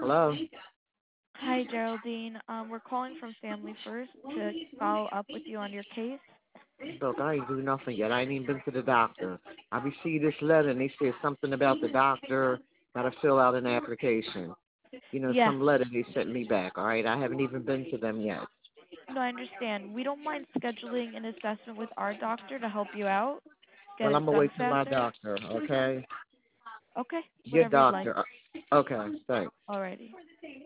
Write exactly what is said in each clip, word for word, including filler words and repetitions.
Hello? Hi, Geraldine. Um, we're calling from Family First to follow up with you on your case. Look, I ain't do nothing yet. I ain't even been to the doctor. I received this letter and they said something about the doctor. Gotta fill out an application. You know, Yes. some letter they sent me back, all right? I haven't even been to them yet. No, I understand. We don't mind scheduling an assessment with our doctor to help you out, get Well, it I'm gonna done wait till my faster. doctor, okay? Okay, Your whatever you'd like. doctor. uh, Okay, thanks. Alrighty.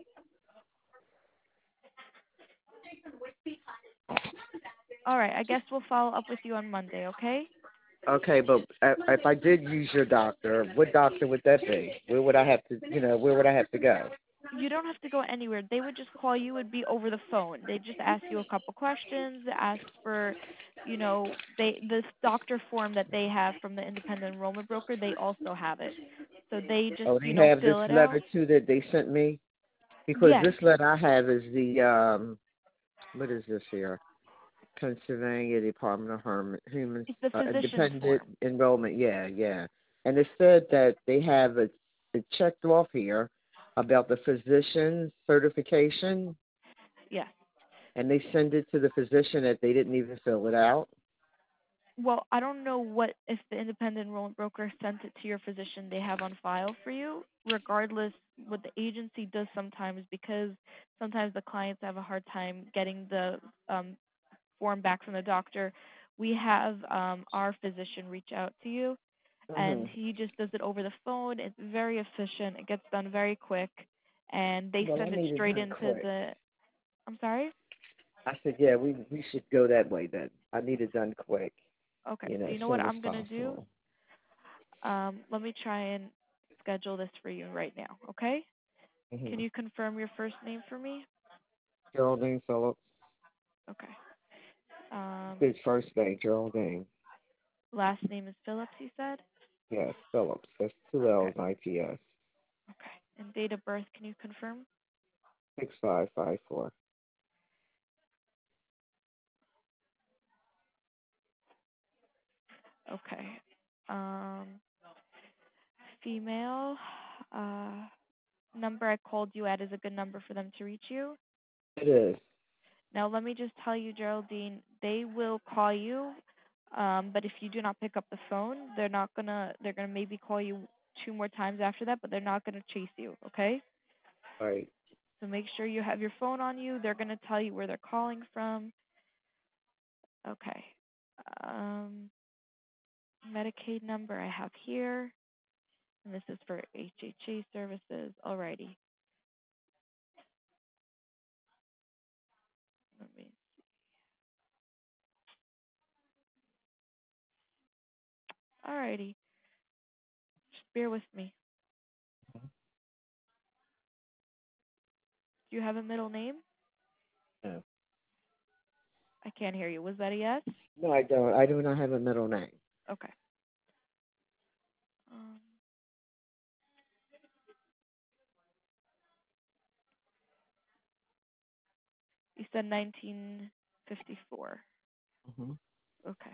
All right, I guess we'll follow up with you on Monday, okay? Okay, but uh, if I did use your doctor, what doctor would that be? Where would I have to, you know, where would I have to go? You don't have to go anywhere. They would just call you. It'd be over the phone. They just ask you a couple questions, ask for, you know, they this doctor form that they have from the independent enrollment broker. They also have it, so they just, Oh, you they know, have this fill it out. letter too that they sent me? Because Yes, this letter I have is the, um, what is this here? Pennsylvania Department of Herm- Human it's the uh, physician's Independent form. Enrollment. Yeah, yeah. And it said that they have it, it checked off here about the physician certification, Yes. and they send it to the physician that they didn't even fill it out. Well, I don't know what if the independent enrollment broker sent it to your physician they have on file for you. Regardless, what the agency does sometimes, because sometimes the clients have a hard time getting the um, form back from the doctor, we have um, our physician reach out to you, hmm and he just does it over the phone. It's very efficient. It gets done very quick, and they Well, I send it need it straight done into quick. the. I'm sorry. I said, yeah, we we should go that way then. I need it done quick, Okay. you know, So as you know what soon as I'm gonna do? possible. Um, let me try and schedule this for you right now. Okay. Can Mm-hmm. you confirm your first name for me? Geraldine Phillips. Okay. Um, His first name, Geraldine. last name is Phillips. You said. Yes, Phillips. That's two Okay. L's, I P S. Okay. And date of birth? Can you confirm? Six five five four. Okay. Um, female. Uh, number I called you at is a good number for them to reach you. It is. Now, let me just tell you, Geraldine, they will call you, um, but if you do not pick up the phone, they're not gonna. They're gonna maybe call you two more times after that, but they're not gonna chase you. Okay? Right. So make sure you have your phone on you. They're gonna tell you where they're calling from. Okay. Um, Medicaid number I have here, and this is for H H A services. Alrighty. Let me. Alrighty. Just bear with me. Do you have a middle name? No. I can't hear you. Was that a yes? No, I don't. I do not have a middle name. Okay. Um, you said nineteen fifty-four. hmm Okay.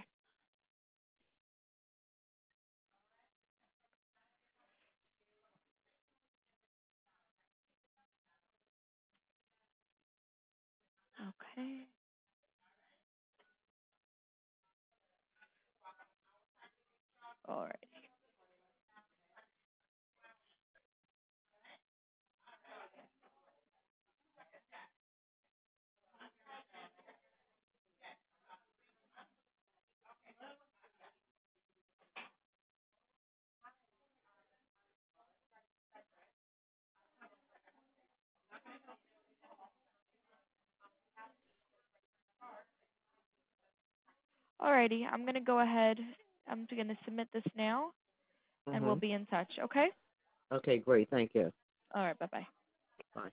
Okay. All right. Alrighty. I'm gonna go ahead. I'm gonna submit this now, and we'll hmm be in touch. Okay. Okay, great. Thank you. All right. Bye bye. Bye.